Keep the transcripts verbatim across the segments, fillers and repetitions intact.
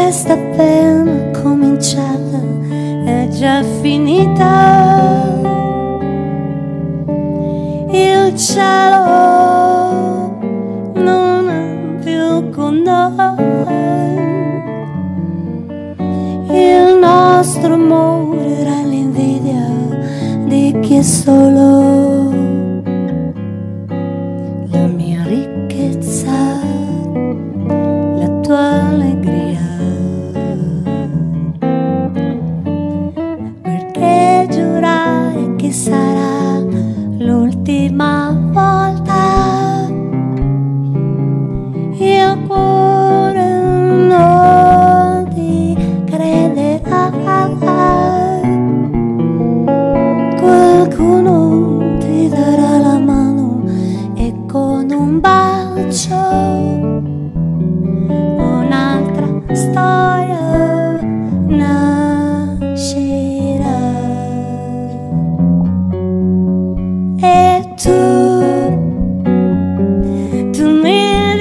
questa appena cominciata è già finita. Il cielo non è più con noi, il nostro amore era l'invidia di chi è solo. La mia ricchezza, la tua allegria, perché giurare che sarà l'ultima volta. Il cuore non ti crederà, qualcuno ti darà la mano e con un bacio un'altra storia nascerà. E tu, tu mi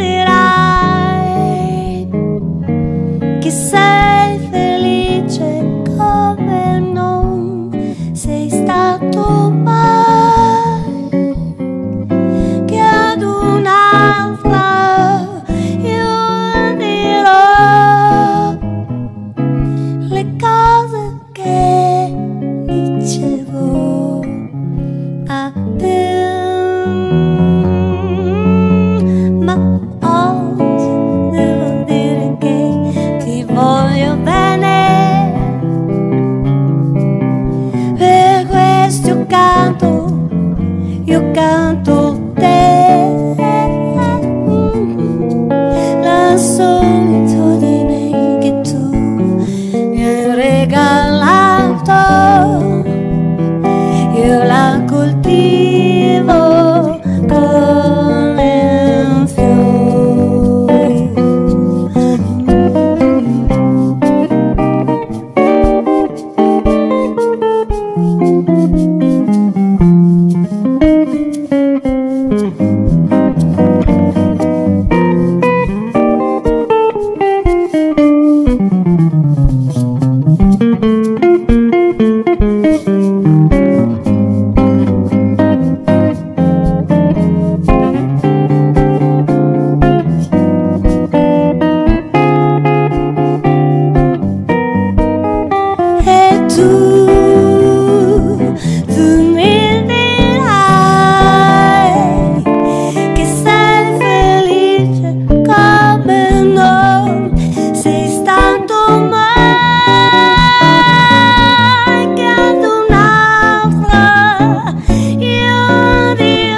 dirai che sei felice come non sei stato mai, che ad un'altra io dirò le cose che dicevo a te. Ma oggi devo dire che ti voglio bene, per questo io canto, io canto te. La solitudine che tu mi hai regalato, io la coltivo come un fiore. E tu, tu mi dirai che sei felice come non sei stato mai, che ad un'altra io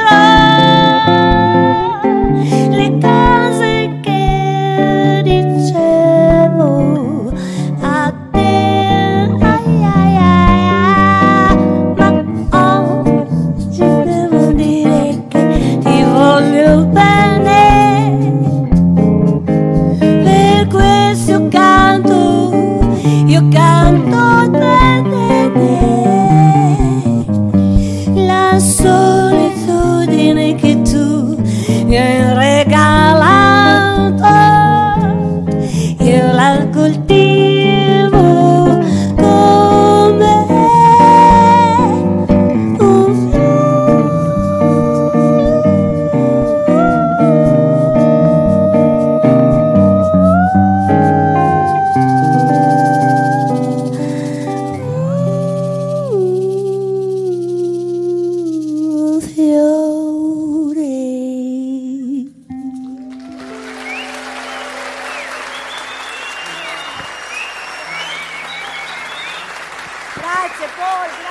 dirò le cose che dicevo a te. Ai, ai, ai, ai. Ma oggi devo dire che ti voglio bene, per questo io canto, io canto te, te, te. La solitudine che tu mi hai regalato, io la coltivo come un fiore. Grazie Paul, grazie.